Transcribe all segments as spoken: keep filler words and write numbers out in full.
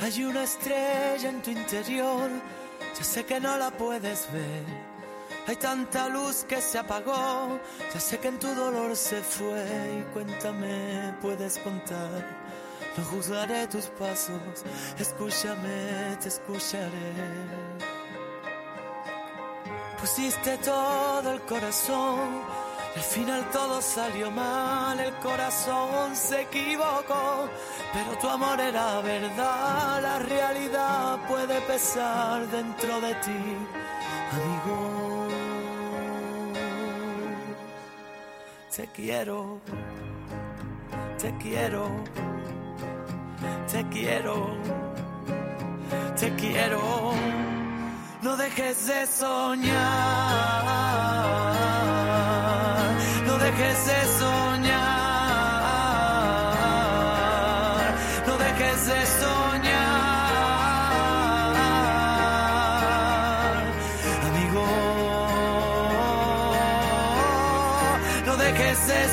Hay una estrella en tu interior, ya sé que no la puedes ver. Hay tanta luz que se apagó, ya sé que en tu dolor se fue. Y cuéntame, puedes contar, no juzgaré tus pasos. Escúchame, te escucharé. Pusiste todo el corazón, al final todo salió mal, el corazón se equivocó, pero tu amor era verdad, la realidad puede pesar dentro de ti, amigo. Te quiero, te quiero, te quiero, te quiero. No dejes de soñar, no dejes de soñar, no dejes de soñar, amigo. No dejes de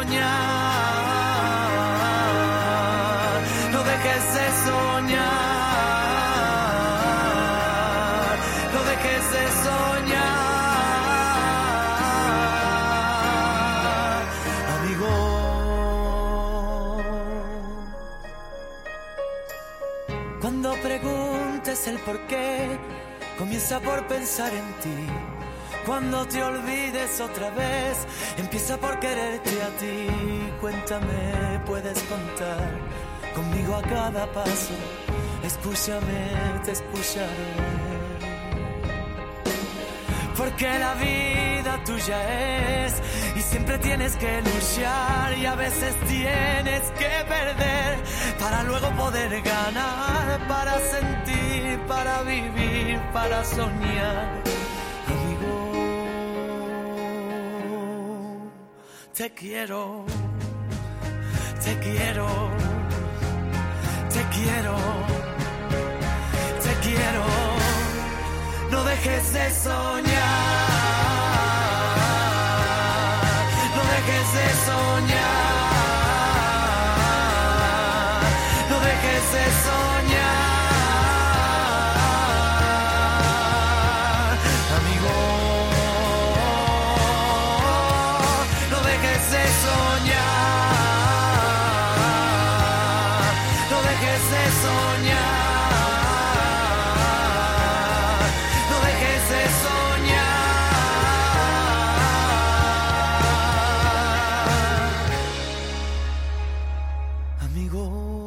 soñar, no dejes de soñar. De soñar, amigo. Cuando preguntes el por qué, comienza por pensar en ti. Cuando te olvides otra vez, empieza por quererte a ti. Cuéntame, puedes contar conmigo a cada paso. Escúchame, te escucharé. Porque la vida tuya es y siempre tienes que luchar y a veces tienes que perder para luego poder ganar, para sentir, para vivir, para soñar, amigo. Te quiero, te quiero, te quiero, te quiero. No dejes de soñar, no dejes de soñar, no dejes de soñar, amigo. No dejes de soñar, no dejes de soñar. Amigo.